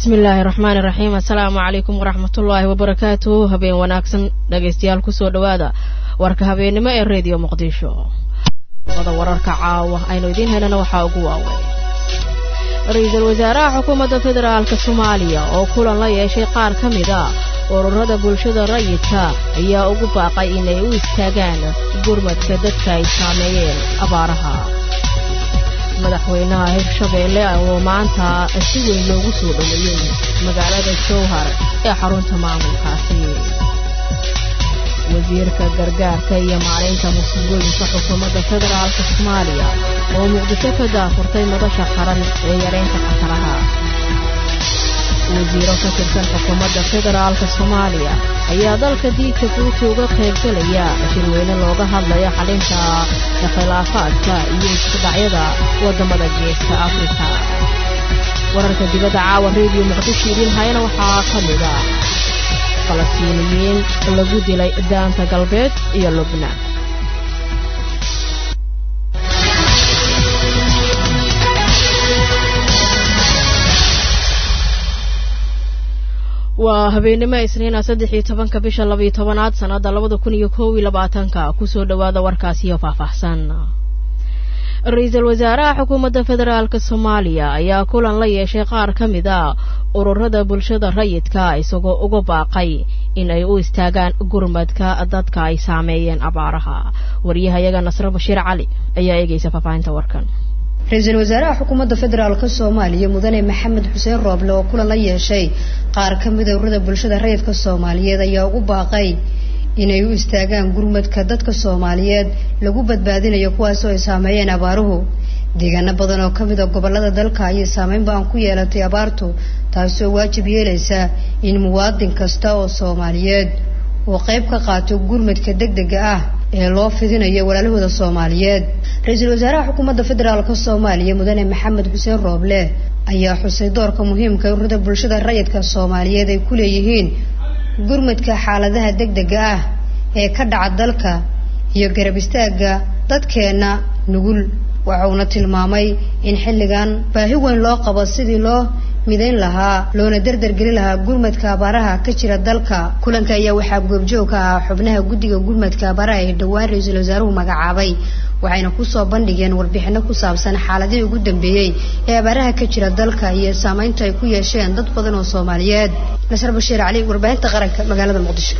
bismillaahi raxmaani raxiim assalaamu calaykum waraxmatullaahi wabarakaatuh habeen wanaagsan dhagaystayaal kusoo dhawaada warka habeenimo ee reediyo muqdisho wada wararka caawa aynu idiin helana waxaa ugu waaweyn ra-iisul wasaaraha xukuumadda federaalka soomaaliya oo kulan la yeeshay qaar ka mid a ururada bulshada rayidka ayaa ugu baaqay inay u istaagaan gurmadka dadka ay saameeyeen abaaraha madaxweynaha hirshabeelle oo maanta si weyn loogu soo dhaweeyay magaalada jowhar ee xarunta maamulkaasi wasiirka gargaarka iyo maareynta musiibooyinka xukuumadda federaalka soomaaliya oo muqdisho ka daafurtay madasha qaran ee yareynta khataraha wasiiro ka tirsan xukuumadda federaalka soomaaliya ayaa dalka diidka guuta uga qaybgalaya shirweyne looga hadlayo xalinta khilaafaadka iyo isku dhacyada wadamada geeska afrika wararka dibadda caawa reediyo muqdisho idin hayana waxaa ka mid ah falastiiniyiin lagu dilay daanta galbeed iyo lubnaan waa habeenimo isniina 13 bisha 12 sanada 2021 kusoo dhawaada warkaasiyo faahfaahsan ra-iisul wasaaraha xukuumadda federaalka soomaaliya ayaa kulan la yeeshay qaar ka mid a ururada bulshada rayidka isagoo uga baaqay in ay u istaagaan gurmadka dadka ay saameeyeen abaaraha wariyahayaga Nasr Bashiir Cali ayaa eegaysa faahfaahinta warkan ra-iisul wasaaraha xukuumadda federaalka soomaaliya mudane maxamed xuseen rooble oo kulan la yeeshay qaar ka mid ah ururada bulshada rayidka Soomaaliyeed ayaa ugu baaqay inay u istaagaan gurmadka dadka Soomaaliyeed lagu badbaadinayo kuwaas oo ay saameeyeen abaaruhu deegaano badan oo kamid ah gobolada dalka ay saameyn baan ku yeelatay abaartu taasoo waajib yeelaysa in muwaadin kasta oo Soomaaliyeed oo qayb ka qaato gurmadka degdega ah ee loo fidinayo walaalahooda Soomaaliyeed ra-iisul wasaaraha xukuumadda federaalka Soomaaliya mudane maxamed xuseen rooble ayaa xusay doorka muhiimka ah ururada bulshada rayidka Soomaaliyeed ay ku leeyihiin gurmadka xaaladaha degdega ah ee ka dhaca dalka iyo garab istaaga dadkeena nugul waxauna tilmaamay in xilligan baahi weyn loo qabo sidii loo midayn lahaa loona dardargelin lahaa gurmadka abaaraha ka jira dalka kulanka ayaa waxaa goobjoog ka ah xubnaha guddiga gurmadka abaaraha ee dhawaan ra-iisul wasaaruhu magacaabay waxayna ku soo bandhigeen warbixino ku saabsan xaaladihii ugu dambeeyay ee abaaraha ka jira dalka iyo saameynta ay ku yeesheen dad badan oo Soomaaliyeed Nasr Bashiir Cali warbaahinta qaranka magaalada Muqdisho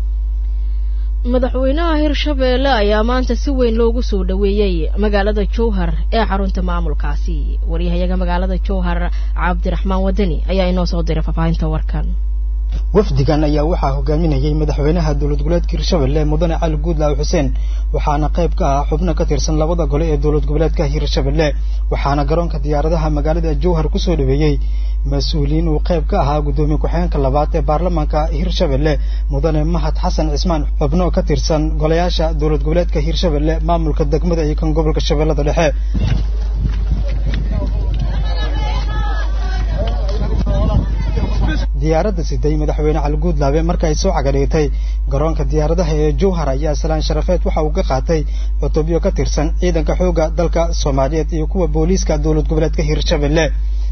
madaxweynaha hirshabeelle ayaa maanta si weyn loogu soo dhaweeyay magaalada jowhar ee xarunta maamulkaasi wariyahayaga magaalada jowhar cabdiraxmaan wadani ayaa inoo soo diray faahfaahinta warkan wafdigan ayaa waxaa hogaaminayay madaxweynaha dowlad goboleedka hirshabeelle mudane cali guudlaaw xuseen waxaana qayb ka ah xubno ka tirsan labada gole ee dowlad goboleedka hirshabeelle waxaana garoonka diyaaradaha magaalada jowhar ku soo dhaweeyay mas'uuliyiin uu qayb ka ahaa gudoomiye ku-xigeenka labaad ee baarlamaanka hirshabeelle mudane mahad xasan cismaan xubno ka tirsan golayaasha dowlad goboleedka hirshabeelle maamulka degmada iyo kan gobolka shabeellada dhexe diyaaradda siday madaxweyne cali guudlaawe marka ay soo cagadhigtay garoonka diyaaradaha ee jowhar ayaa salaan sharafeed waxa uu ka qaatay cutubyo ka tirsan ciidanka xoogga dalka Soomaaliyeed iyo kuwa booliiska dowlad goboleedka hirshabeelle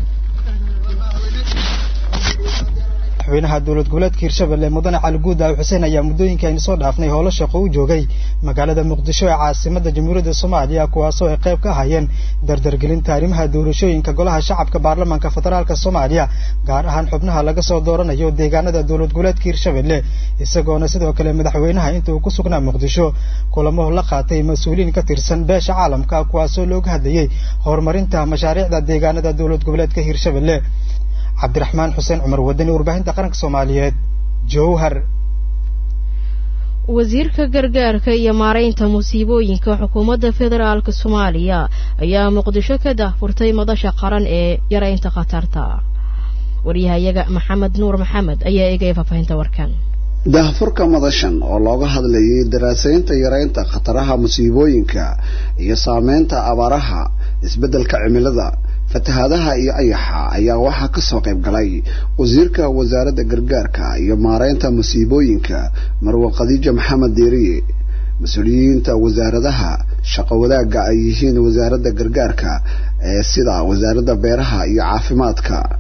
madaxweynaha dowlad goboleedka hirshabeelle mudane cali guudlaawe xuseen ayaa muddooyinkan soo dhaafnay howlo shaqo u joogay magaalada muqdisho ee caasimadda jamhuuriyadda Soomaaliya kuwaasoo ay qayb ka hayeen dardargelinta arrimaha doorashooyinka golaha shacabka baarlamaanka federaalka Soomaaliya gaar ahaan xubnaha laga soo dooranayo deegaanada dowlad goboleedka hirshabeelle isagoona sidoo kale madaxweynaha inta uu ku sugnaa muqdisho kulamo la qaatay mas'uuliyiin ka tirsan beesha caalamka kuwaasoo looga hadlayay horumarinta mashaariicda deegaanada dowlad goboleedka hirshabeelle cabdiraxmaan xuseen cumar wadani warbaahinta qaranka Soomaaliyeed jowhar wasiirka gargaarka iyo maareynta musiibooyinka xukuumadda federaalka Soomaaliya ayaa muqdisho ka daafurtay madasha qaran ee yareynta khatarta wariyahayaga maxamed nuur maxamed ayaa eegay faahfaahinta warkan daafurka madashan oo looga hadlayay daraasaynta yareynta khataraha musiibooyinka iyo saameynta abaaraha isbeddelka cimilada fatahaadaha iyo ayaxa ayaa waxaa ka soo qayb galay wasiirka wasaaradda gargaarka iyo maareynta musiibooyinka Marwo Khadiija Maxamed Deeriye مسؤوليين وزارتها شقوداء أيهين وزارة الجرجارك سدا وزارة بيرها يعافماتك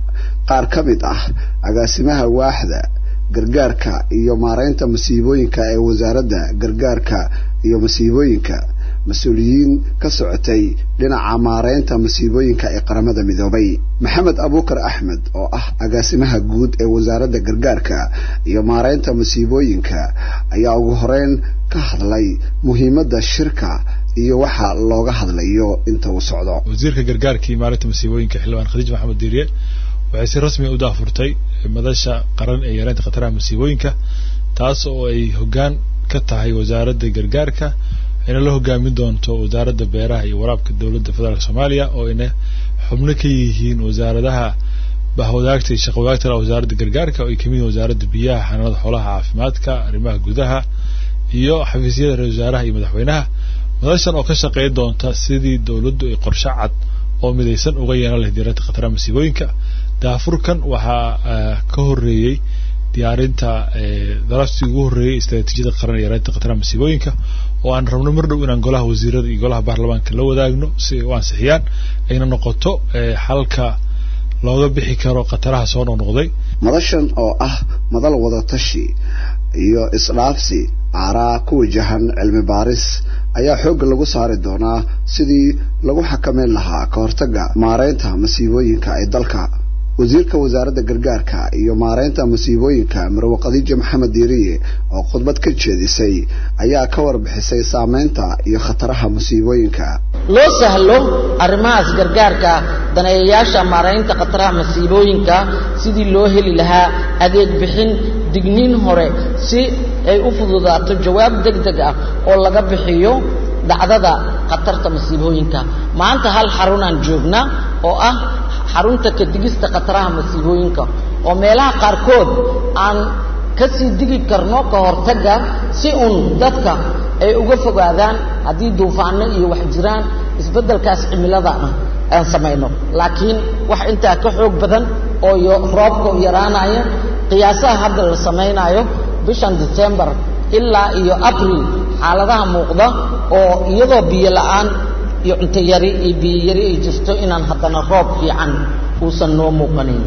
qaar ka mid ah agaasimaha waaxda gargaarka iyo maareynta masiibooyinka ee wasaaradda gargaarka iyo masiibooyinka mas-uuliyiin ka socotay dhinaca maareynta masiibooyinka ee qaramada midoobay maxamed abuukar axmed oo ah agaasimaha guud ee wasaaradda gargaarka iyo maareynta masiibooyinka ayaa ugu horeyn ka hadlay muhiimadda shirka iyo waxa looga hadlayo inta uu socdo. wasiirka gargaarka iyo maareynta masiibooyinka xildhibaan khadiij maxamed diiriye waxay si rasmi u daafurtay madasha qaran ee yareynta khataraha masiibooyinka taas oo ay hoggaan ka tahay wasaaradda gargaarka ina la hogaamin doonto wasaaradda beeraha iyo waraabka dawladda federaalka Soomaaliya oo ina xubno ka yihiin wasaaradaha bahwadaagta iyo shaqo wadaagta wasaaradda gargaarka oo ay kamid wasaaradda biyaha xanaanada xoolaha caafimaadka arrimaha gudaha iyo xafiisyada ra'iisul wasaaraha iyo madaxweynaha madashan oo ka shaqeyn doonta sidii dawladdu ay qorshe cad oo midaysan uga yeelan lahayd yareynta khataraha masiibooyinka daafurkan waxaa ka horeeyay diyaarinta daraftii ugu horeeyay istaraatiijiyada qaran ee yareynta khataraha masiibooyinka oo aan rabno mar dhow inaan golaha wasiirada iyo golaha baarlamaanka la wadaagno si ay u ansixiyaan ayna noqoto xalka looga bixi karo khataraha soo noqnoqday. madashan oo ah madal wada tashi iyo isdhaafsi aaraa ku wajahan cilmi baaris ayaa xoog lagu saari doonaa sidii lagu xakameyn lahaa ka hortagga maareynta masiibooyinka ee dalka. wasiirka wasaaradda gargaarka iyo maareynta masiibooyinka Marwo Khadiija Maxamed Diiriye oo khudbad ka jeedisay ayaa ka warbixisay saameynta iyo khataraha masiibooyinka. loo sahlo arrimahaas gargaarka daneeyayaasha maareynta khataraha masiibooyinka sidii loo heli lahaa adeeg bixin digniin hore si ay u fududaato jawaab degdeg ah oo laga bixiyo dhacdada khatarta masiibooyinka. maanta hal xarun aan joognaa oo ah xarunta ka digista khataraha masiibooyinka oo meelaha qaarkood aan ka sii digi karno ka hortagga si dadka ay uga fogaadaan haddii duufaano iyo wax jiraan isbeddelkaas cimilada aan samayno. laakiin wax intaa ka xoog badan oo roobka yaraanaya qiyaasaha hadda la samaynayo bishan December ilaa iyo April xaaladaha muuqda oo iyadoo biyo la'aan iyo cunto yari iyo biyo yari ay jirto inaan haddana roob fiican uusan noo muuqanin.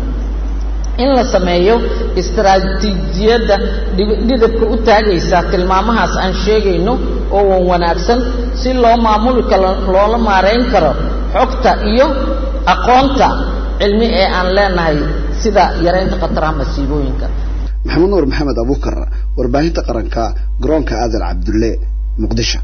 in la sameeyo istaraatiijiyada dhidibka u taagaysa tilmaamahaas aan sheegayno oo wanaagsan si loo maamuli karo loola maareyn karo xogta iyo aqoonta cilmi ee aan leenahay sida yareynta khataraha masiibooyinka. maxamed nuur maxamed abuukar warbaahinta qaranka garoonka aadan cabdulle muqdisho.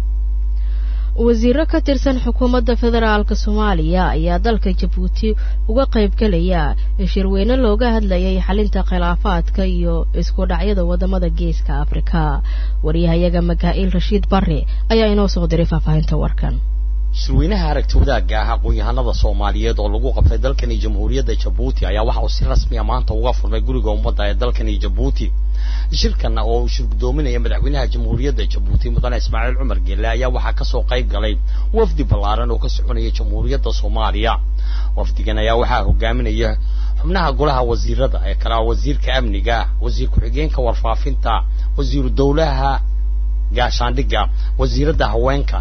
wasiiro ka tirsan xukuumadda federaalka Soomaaliya ayaa dalka Jabuuti uga qayb galaya shirweyne looga hadlayay xalinta khilaafaadka iyo isku dhacyada wadamada Geeska Afrika. wariyahayaga Makaa'il Rashiid Barre ayaa inoo soo diray faafahinta warkan. shirweynaha aragti wadaagga ah aqoon-yahanada Soomaaliyeed oo lagu qabtay dalkan Jamhuuriyadda Jabuuti ayaa waxa uu si rasmi ah maanta uga furmay guriga ummadda ee dalkan Jabuuti. shirkan oo uu shirgudoominaya madaxweynaha Jamhuuriyadda Jabuuti Mudane Ismaaciil Cumar Geelle ayaa waxa ka soo qayb galay wafdi ballaaran oo ka soconaya Jamhuuriyadda Soomaaliya. wafdigan ayaa waxa hogaaminaya xubnaha golaha wasiirada ee kala wasiirka amniga, wasiir ku-xigeenka warfaafinta, wasiir dawlaha gaashaandhigga, wasiirada haweenka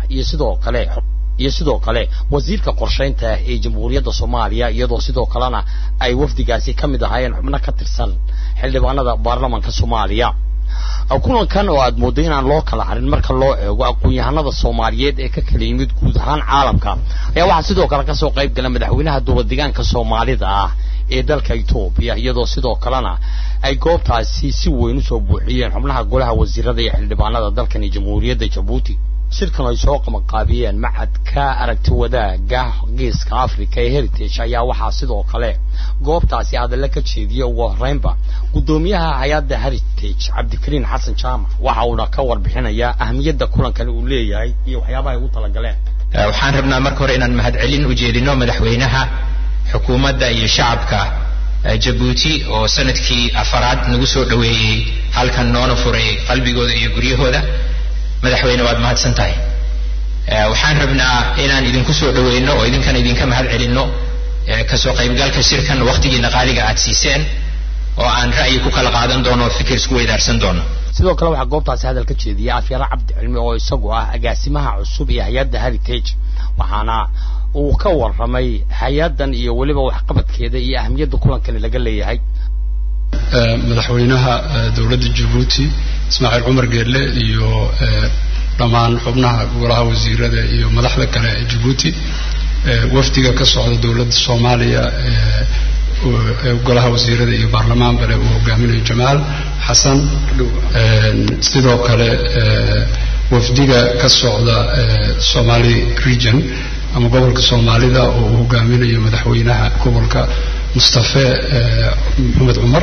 iyo sidoo kale wasiirka qorsheynta ee Jamhuuriyadda Soomaaliya iyadoo sidoo kalena ay wafdigaasi kamid ahaayeen xubno ka tirsan xildhibaanada baarlamaanka Soomaaliya. kulankan oo aad mooday inaan loo kala harin marka loo eego aqoon-yahanada Soomaaliyeed ee ka kala yimid guud ahaan caalamka ayaa waxa sidoo kale ka soo qayb galay madaxweynaha dowlad deegaanka Soomaalida ah ee dalka Itoobiya iyadoo sidoo kalena ay goobtaasi si weyn u soo buuxiyeen xubnaha golaha wasiirada iyo xildhibaanada dalkan Jamhuuriyadda Jabuuti. shirkan ay soo qabanqaabiyeen macadka aragti wadaagga Geeska Afrika ee Heritage ayaa waxaa sidoo kale goobtaasi hadal ka jeediyay ugu horeynba gudoomiyaha hay'adda Heritage Cabdikariin Xasan Jaamac waxa uu ka warbixinayaa ahmiyadda kulankan uu leeyahay iyo waxyaabaha ay u talagaleen. waxaan rabnaa marka hore inaan mahadcelin u jeedino madaxweynaha xukuumadda iyo shacabka Jabuuti oo sanadkii afaraad nagu soo dhaweeyay halkan noona furay qalbigooda iyo guryahooda. madaxweyne waad mahadsan tahay. waxaan rabnaa inaan idinku soo dhaweyno oo idinkana idinka mahadcelino ka soo qaybgalka shirkan waqtigiina qaaliga aad siiseen oo aan ra'yi ku kala qaadan doono oo fikir isku weydaarsan doono. sidoo kale waxaa goobtaasi hadal ka jeediyay Afyara Cabdi Cilmi oo isagu ah agaasimaha cusub ee hay'adda Heritage waxaana uu ka warramay hay-adan iyo weliba waxqabadkeeda iyo ahmiyadda kulankani laga leeyahay madaxweynaha dowladda Djibouti Ismaaciil Cumar Geelle iyo dhammaan xubnaha golaha wasiirada iyo madaxda kale ee Djibouti wafdiga ka socda dowladda Soomaaliya golaha wasiirada iyo baarlamaan bale uu hogaaminayo Jamaal Xasan sidoo kale wafdiga ka socda Somali region ama gobolka Soomaalida oo uu hogaaminayo madaxweynaha gobolka Mustafa Maxamed Umar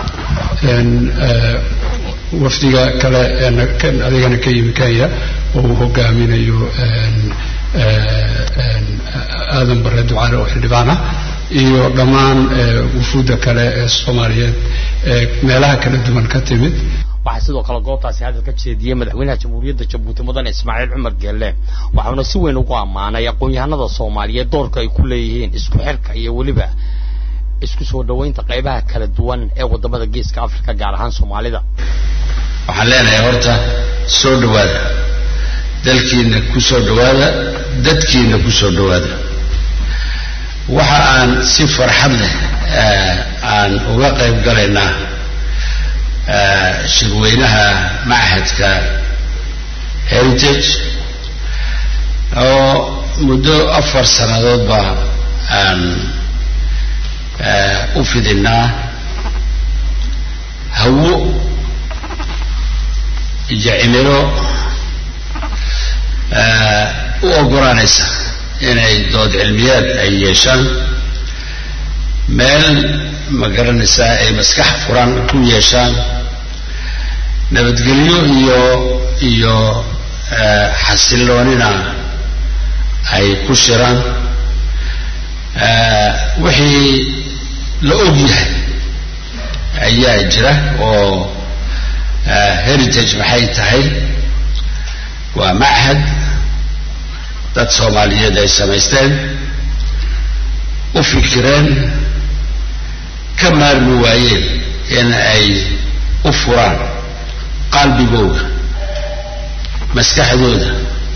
wafdiga kale adeegana ka yimi Kenya oo uu hogaaminayo aadan bare ducaale oo xildhibaan ah iyo dhammaan wufuudda kale ee Soomaaliyeed meelaha kala duwan ka timid waxaa sidoo kale goobtaasi hadal ka jeediyay madaxweynaha jamhuuriyadda Djibouti mudane Ismaaciil Cumar Geelle waxaana si weyn ugu ammaanay aqoon-yahanada Soomaaliyeed doorka ay ku leeyihiin isku xirka iyo weliba isku soo dhaweynta qaybaha kala duwan ee wadamada Geeska Afrika gaar ahaan Soomaalida waxaan leenahay horta soo dhawaada dalkiina ku soo dhawaada dadkiina ku soo dhawaada waxa aan si farxad leh aan uga qayb galaynaa shirweynaha machadka Heritage oo muddo 4 sanadood ba aan u fidinaa hawo jacimiro u oggolaanaysa inay dood cilmiyaad ay yeeshaan meel ma garanaysaa ay maskax furan ku yeeshaan nabadgelyo iyo xasiloonina ay ku shiraan wixii la og yahay ayaa jira oo heritage maxay tahay waa machad dad Soomaaliyeed ay samaysteen u fikireen ka maarmi waayeen in ay u furaan qalbigooda maskaxdooda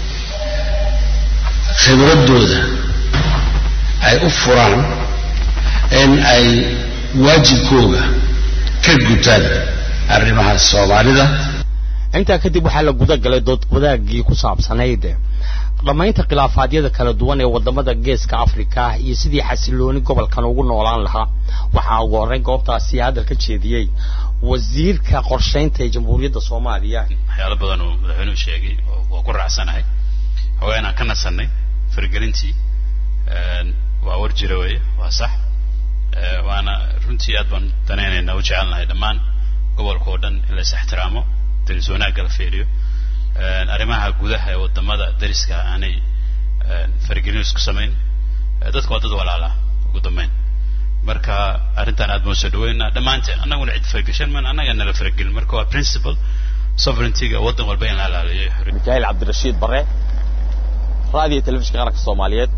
khibradooda ay u furaan in ay waajibkooda ka gutaan arrimaha Soomaalida inta kadib waxa la guda galay dood wadaagii ku saabsanayd dhamaynta khilaafaadiyada kala duwan ee wadamada Geeska Afrika iyo sidii xasilooni gobolkan ugu noolaan lahaa waxa ugu horreyn goobtaasi hadal ka jeediyay wasiirka qorsheynta ee Jamhuuriyadda Soomaaliya waxyaalo badan oo madaxweynuhu sheegay oo ku raacsanahay haweenan ka nasanay fargelintii waa warjira way waa sax waana runtii aad baan danaynaynaa u jecelnahay dhammaan gobolka oo dhan in la is ixtiraamo daris wanaagga la fiiriyo arrimaha gudaha ee wadamada dariska aanay fargelin isku samayn dadku waa dad walaala ugu dambeyn marka arrintan aad baan soo dhaweynaa dhammaanteen annaguna cid fargashan man annaga nala fargelin marka waa principle sovereignty-ga waddan walba in la ilaaliyo Mikael Cabdirashiid Barre raadiyo telefishinka qaranka Soomaaliyeed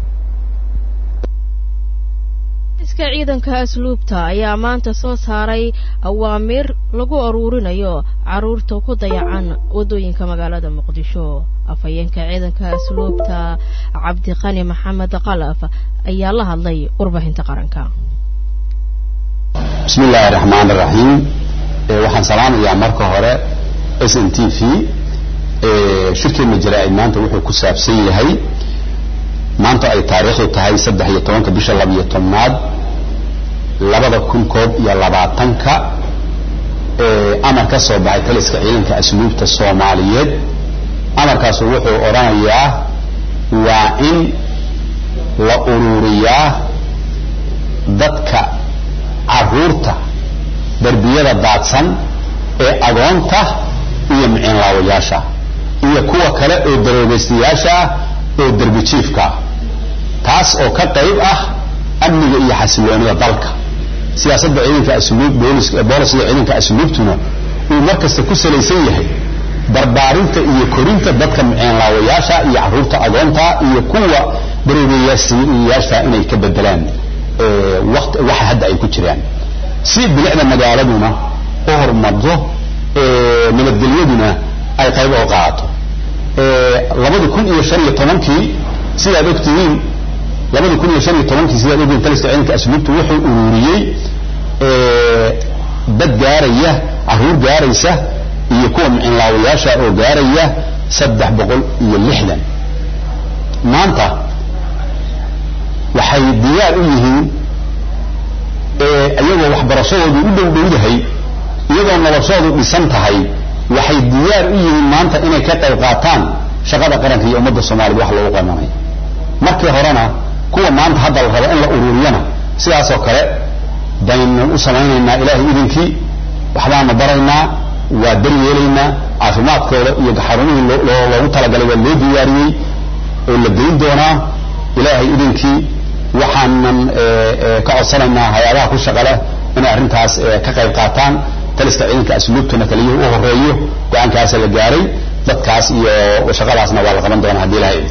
iska ciidanka asluubta ayaa maanta soo saaray awaamiir lagu aruurinayo caruurta ku dayacan wadooyinka magaalada Muqdisho afayeenka ciidanka asluubta Cabdiqani Maxamed Qalaf ayaa la hadlay warbaahinta qaranka Bismillahir Rahmanir Rahim waxaan salaamayaa marka hore SNTV shirkii jaraa'id maanta wuxuu ku saabsan yahay maanta ay taariikhdu tahay 13 bisha 12aad 2021 amarka soo baxay taliska ciidanka asluubta Soomaaliyeed amarkaas wuxuu oranayaa waa in la ururiyaa dadka caruurta darbiyada daadsan ee agoonta iyo micnaawayaasha iyo kuwa kale oo daroobaystayaasha oo darbi jiifka taas oo ka qayb ah amniga iyo xasiloonida dalka siyaasadda ciidanka asluub booliska ciidanka asluubtuna uu markasta ku salaysan yahay barbaarinta iyo korinta dadka micnaawayaasha iyo caruurta agoonta iyo kuwa daroobaystayaasha inay ka bedelaan waqti waxa hadda ay ku jiraan si bilicda magaaladuna oo hormarto nabadgelyaduna ay qayb u qaato 2015 sidaad ogtihiin 2015 sida ugu taliska ciidanka asluubtu wuxuu ururiyay dad gaaraya aruur gaaraysa iyo kuwa micnlaawayaasha oo gaaraya 360 maanta waxay diyaar u yihiin ayagoo waxbarashadoodu u dhowdahay iyadoo noloshoodu dhisan tahay waxay diyaar u yihiin maanta inay ka qayb qaataan shaqada qaranka iyo ummadda Soomaaliya wax loogu qabanay markii horena kuwa maanta hadda la rabo in la ururiyana sidaas oo kale bayna u sameeynaa ilaahay idinkii waxbaana baraynaa waa daryeelaynaa caafimaadkooda iyo xarumihii loogu talagalay waa loo diyaariyey oo la geyn doonaa ilaahay idinkii waxaanan ka codsanaynaa hay'adaha ku shaqale inay arrintaas ka qayb qaataan taliska ciidanka asluubtuna kaliya u horeeyo go'aankaas la gaaray dadkaas iyo shaqadaasna waa la qaban doonaa hadii ilaahay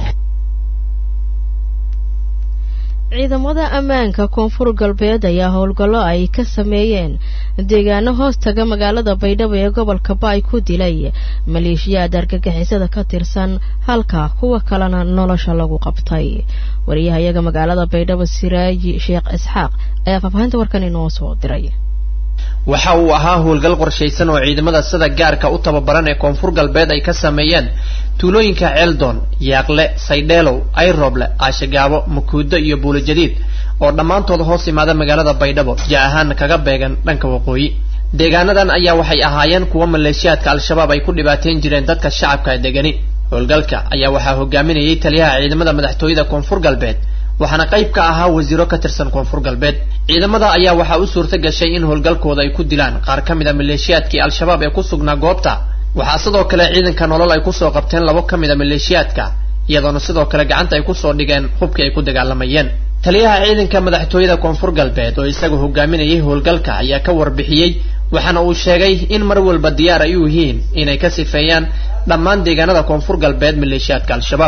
ciidamada ammaanka koonfur galbeed ayaa howlgallo ay ka sameeyeen deegaano hoos taga magaalada Baydhabo ee gobolka Baay ku dilay maleeshiyaad argagixisada ka tirsan halka kuwa kalena nolosha lagu qabtay wariyahayaga magaalada Baydhabo Siraaji Sheekh Isxaaq ayaa faafahinta warkan inoo soo diray waxa uu ahaa howlgal qorshaysan oo ciidamada sida gaarka u tababaran ee koonfur galbeed ay ka sameeyeen tuulooyinka Ceeldon, Yaaqle, Saydheelow, Ayroble, Aashagaabo, Mukuudo iyo Buulo Jadiid oo dhamaantood hoos yimaada magaalada Baydhabo jaahan kaga beegan dhanka waqooyi deegaanadan ayaa waxay ahaayeen kuwa maleeshiyaadka al-shabaab ay ku dhibaateen jireen dadka shacabka degani howlgalka ayaa waxaa hogaaminayay taliyaha ciidamada madaxtooyada koonfur galbeed waxaana qayb ka ahaa wasiiro ka tirsan koonfur galbeed ciidamada ayaa waxa u suurta gashay in howlgalkooda ay ku dilaan qaar ka mid ah maleeshiyaadkii al-shabaab ee ku sugnaa goobta waxaa sidoo kale ciidanka nolol ay ku soo qabteen labo ka mid ah maleeshiyaadka iyadoona sidoo kale gacanta ay ku soo dhigeen hubkii ay ku dagaalamayeen taliyaha ciidanka madaxtooyada koonfur galbeed oo isagu hogaaminayay howlgalka ayaa ka warbixiyay waxaana uu sheegay in mar walba diyaar ay u yihiin inay ka sifeeyaan dhammaan deegaanada koonfur galbeed maleeshiyaadka al-shabaab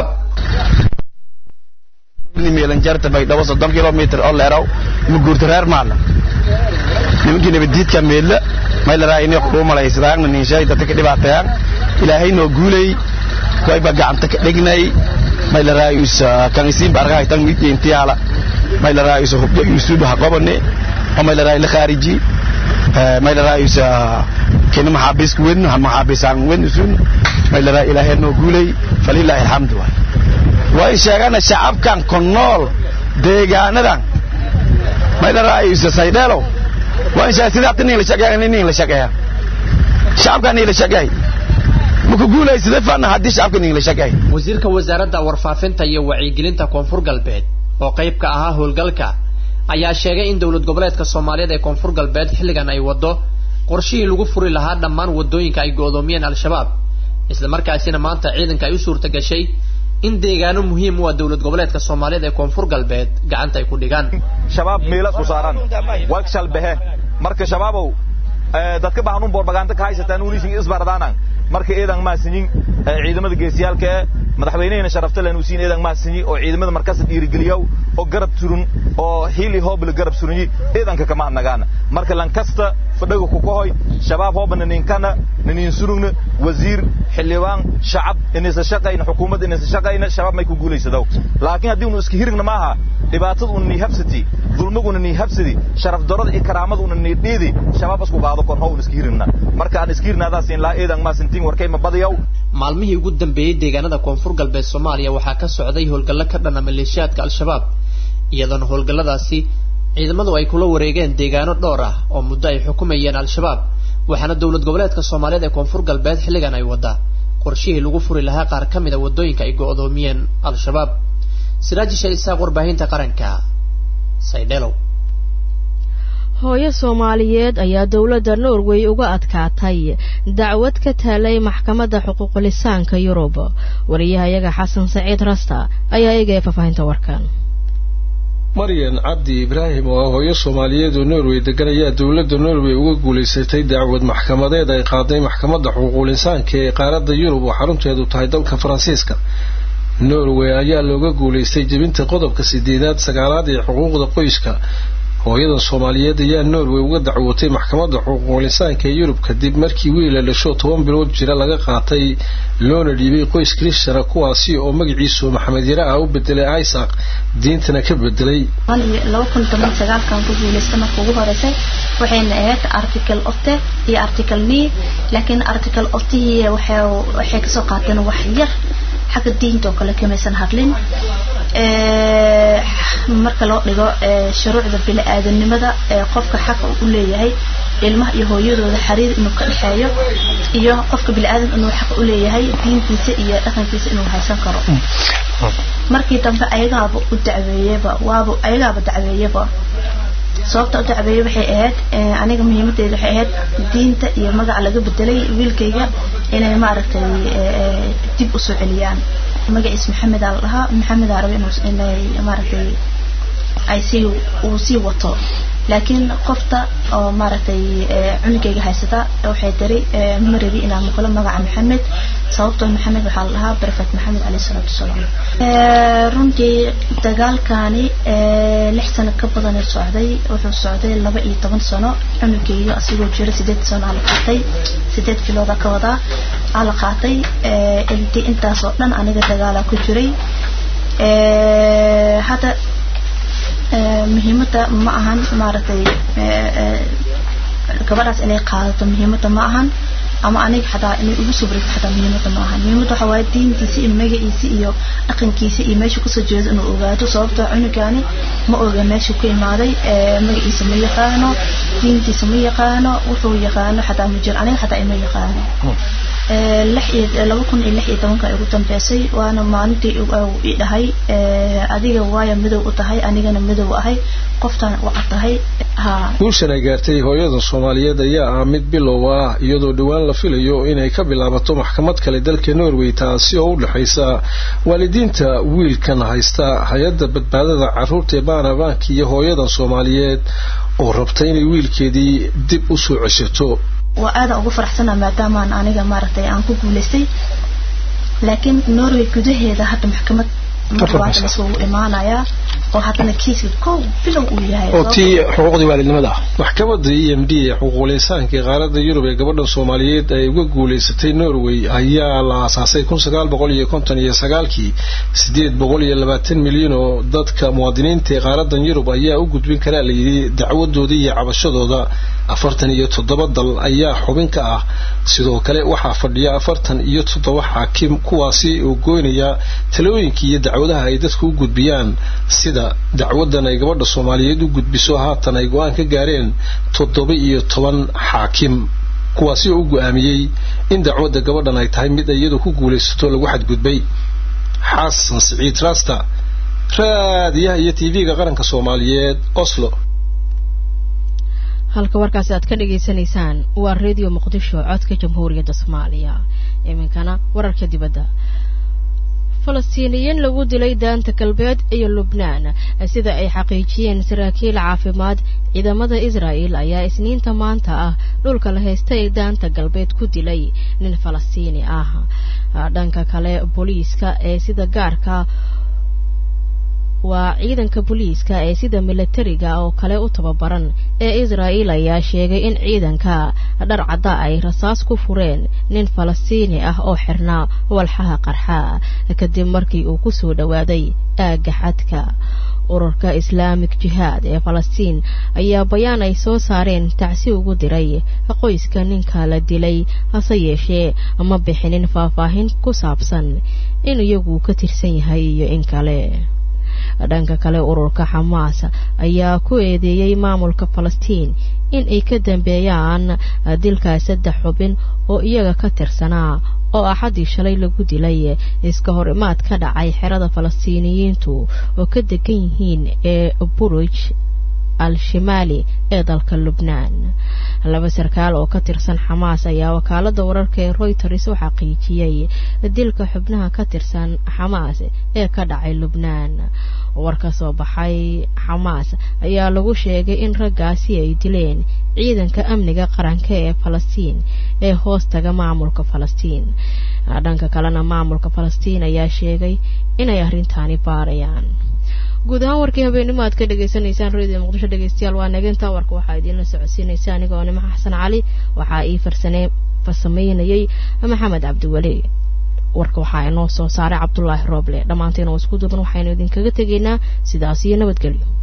meelan jarta Baydhabo 30 kilometer oo leerow ma guurtareer maana nimankii nabadiidka meela may la raayay ku malaysraan nin shay dadka dhibaataan ilaahay noo guulay way ba gacanta ka dhignay may la raayay kan isiin barqay tan mid intiyaala may la raayay soo hubdo yusuud ha qabane oo may la raayay la khariji may la raayay كنا محابس وين هم محابسان وين يسون ما إلا إلهي نقولي فلله الحمد وإيشانا الشعب كان كنول ديجانا دان ما إلا رئيس سيدالو وإيشان سيداتني لشجع نيني لشجع شعب كان لشجع مكقول أي سيدفنا هدي شعب كان لشجع وزير كوزارة ورفافنتا يوعي جلنتا كونفور قلبيد وقيب كأها هالجلكا ayaa sheegay in dawlad goboleedka Soomaaliyeed ee koonfur galbeed xilligan ay wado qorshihii lagu furi lahaa dhammaan wadooyinka ay go'doomiyeen al-shabaab isla markaasina maanta ciidanka ay u suurta gashay in deegaano muhiim u ah dawlad goboleedka Soomaaliyeed ee koonfur galbeed gacanta ay ku dhigaan shabaab meelo u saaran walkshal bahe marka shabaabo dadka baahan propaganda ka haysataan ulisin isbardaanan marka eedan ma sinin ciidamada geesiyaalka madaxweynaha sharafta leen u siin eedan ma sinin oo ciidamada markaas dhiirigeliyo oo garab surun oo hili hoobil garab surun eedanka kama nagaan marka lan kasta fadhiga ku kohoy shabaab hoobana ninkana nin surugna wasiir xildhibaan shacab inaysa shaqayna xukuumadda inaysa shaqayna shabaab may ku guuleysado laakiin hadii uu iska hirigna maaha dhibaatadu uu nihabsati dulmiguna nihabsadi sharaf darada iyo karaamaduna niididi shabaab isku qaado kon hawl iska hirigna marka aan iska hirnaadaas in la eedan ma sintiin warkay ma badiyow maalmihii ugu dambeeyay deegaanada koonfur galbeed Soomaaliya waxaa ka socday howlgallo ka dhan ah maleeshiyaadka al-shabaab iyadoo howlgalladaasi ciidamadu ay kula wareegeen deegaano dhowr ah oo muddo ay xukumayeen al-shabaab waxaana dawlad goboleedka Soomaaliyeed ee koonfur galbeed xilligan ay wada qorshihii lagu furi lahaa qaar ka mid ah wadooyinka ay go'doomiyeen al-shabaab Siraaji Sharisaaq warbaahinta qaranka Saydheelow hooyo Soomaaliyeed ayaa dawladda Norway uga adkaatay dacwad ka taalay maxkamadda xuquuqul insaanka Yurub wariyahayaga Xasan Saciid Rasta ayaa eegay faafahinta warkan Maryan Cabdi Ibrahim oo hooyo Soomaaliyeed oo Norway degan ayaa dawladda Norway uga guuleysatay dacwad maxkamadeed ay qaaday maxkamadda xuquuqul insaanka ee qaaradda Yurub oo xarunteedu tahay dalka Faransiiska Norway ayaa looga guuleystay jebinta qodobka 8-9 ee xuquuqda qoyska hooyadan Soomaaliyeed ayaa Norway uga dacwootay maxkamadda xuquuqul insaanka ee Yurub kadib markii wiil la dhasho 10 bilood jira laga qaatay loona dhiibay qoys Kristiyaan kuwaasi oo magaciisu Maxamed Yara ah u bedelay Isaac diintana ka bedelay 2019 kan ku guuleystay markii ugu horeysay waxayna ahayd article of the iyo article ni laakiin article of the waxay ka soo qaateen wax yar xagga diinta oo kale kamaysan hadlin marka loo dhigo shuruucda bini'aadanimada qofka xaq u leeyahay ilmaha iyo hooyadooda xiriir inuu ka dhaxeeyo iyo qofka bini'aadan inuu xaq u leeyahay diintiisa iyo dhaqankiisa inuu haysan karo markii dambe ayagaaba u dacweeyaba sababta u dacweeyay waxay ahayd aniga muhiimadeedu waxay ahayd diinta iyo magaca laga bedelay wiilkayga inay maaragtay dib u soo celiyaan magaciisa Maxamed Allah Maxamed Arabi inay maaragtay ay sii wato laakiin qofta oo maaragtay cunugayga haysata waxay tiri marabi inaan maqlo magaca Maxamed sababtoo Maxamed waxa la lahaa Prophet Maxamed alayhi salatu wasallam runtii dagaalkani 6 sano ka badan socday wuxuu socday 12 sano cunugayga asigoo jira 8 sano la qaatay 8 bilood ka wada la qaatay intaas oo dhan aniga dagaal ku jiray hada muhiimada ma ahan maaragtay gabadhaas inay qaadato muhiimada ma ahan ama aniga xataa inay ugu subrito xataa muhiimada ma ahan muhiimada waxa waaye diintiisa iyo magaciisa iyo dhaqankiisa iyo meesha ku soo jeedo inuu ogaado sababtoo cunugani ma oga meesha ku imaaday magaciisa ma yaqaano diintiisa ma yaqaano wuxuu yaqaano xataa ma jir aniga xataa ima yaqaano 2016 ugu dambeysay waana maalintii uu dhahay adiga waaya midow u tahay anigana midow ahay qoftan u artahay guushan ay gaartay hooyada Soomaaliyeed ayaa ah mid bilow ah iyadoo dhawaan la filayo inay ka bilaabato maxkamad kale dalka Norway taasi oo u dhaxaysa waalidiinta wiilkan haysta hay'adda badbaadada carruurta ee Baanabank iyo hooyada Soomaaliyeed oo rabtay inay wiilkeedii dib u soo ceshato وأنا أقول فرحتنا ما دام أنا جمرت عن كوكو لستي لكن نروي كده هذا حتى محكمة مرات مسؤول إيمانا يا أو حتى نكيس كو فيلم وياه أو تي حقوق ديوالي المدى محكمة دي MD حقوق الإنسان كغارة اليوروبية قبل الصوماليين يقول لستي نروي هي على أساس يكون سجال بقولي كونتني سجال كي سديد بقولي 200 مليون ضد كمواطنين تغارة اليوروبية هي وجود بين كلا دعوة دودية عبشة ده أفرتن يتضبط أيها حبين كأ سيدو كلا وح فرديا أفرتن يتضبط حاكم كواسي وجوينيا تلوين كي دعوة هيدا وجود بيان سيدا دعوة يقبض الصوماليين وجود بسوها تنايقوان كجارين تضبط يتوان حاكم كواسي وجو أميي إن دعوة يقبض نايتهم بدا يدو كقول ستول واحد جود بي حسن سعيد راستا راديا يتيفي قرن كصوماليين أصله halka warkaasi aad ka dhageysanaysaan waa radio Muqdisho codka Jamhuuriyadda Soomaaliya iminkana wararka dibadda Falastiiniyiin lagu dilay daanta galbeed iyo Lubnaan sida ay xaqiijiyeen saraakiil caafimaad ciidamada Israa'iil ayaa isniinta maanta ah dhulka la haystay daanta galbeed ku dilay nin Falastiini ah dhanka kale booliiska ee sida gaarka waa ciidanka booliiska ee sida militariga oo kale u tababaran ee Israa'iil ayaa sheegay in ciidanka dhar cad ay rasaas ku fureen nin Falastiini ah oo xirnaa walxaha qarxa kadib markii uu ku soo dhawaaday aagga xadka ururka Islamic Jihad ee Falastiin ayaa bayaan ay soo saareen tacsi ugu diray qoyska ninka la dilay hase yeeshee ama bixinin faahfaahin ku saabsan in iyagu ka tirsan yahay iyo in kale dhanka kale ururka Hamas ayaa ku eedeeyay maamulka Falastiin in ay ka dambeeyaan dilka 3 xubin oo iyaga ka tirsanaa oo axadii shalay lagu dilay iska hor imaad ka dhacay xerada Falastiiniyiintu oo ka degan yihiin ee Buruj al-Shimali ee dalka Lubnaan laba sarkaal oo ka tirsan Hamas ayaa wakaalada wararka ee Reuters u xaqiijiyay dilka xubnaha ka tirsan Hamas ee ka dhacay Lubnaan warka soo baxay Hamas ayaa lagu sheegay in raggaasi ay dileen ciidanka amniga qaranka ee Falastiin ee hoostaga maamulka Falastiin dhanka kalena maamulka Falastiin ayaa sheegay inay arrintaani baarayaan guud ahaan warkii habeenimo aad ka dhageysanaysaan radio muqdisho dhegeystayaal waa nageenta warka waxaa idinla socodsiinaysa anigoo nimo xasan cali waxaa ii farsameynayay maxamed cabdiwali warka waxaa inoo soo saaray cabdullaahi rooble dhammaantiin oo isku duuban waxaynu idinkaga tegaynaa sidaas iyo nabadgelyo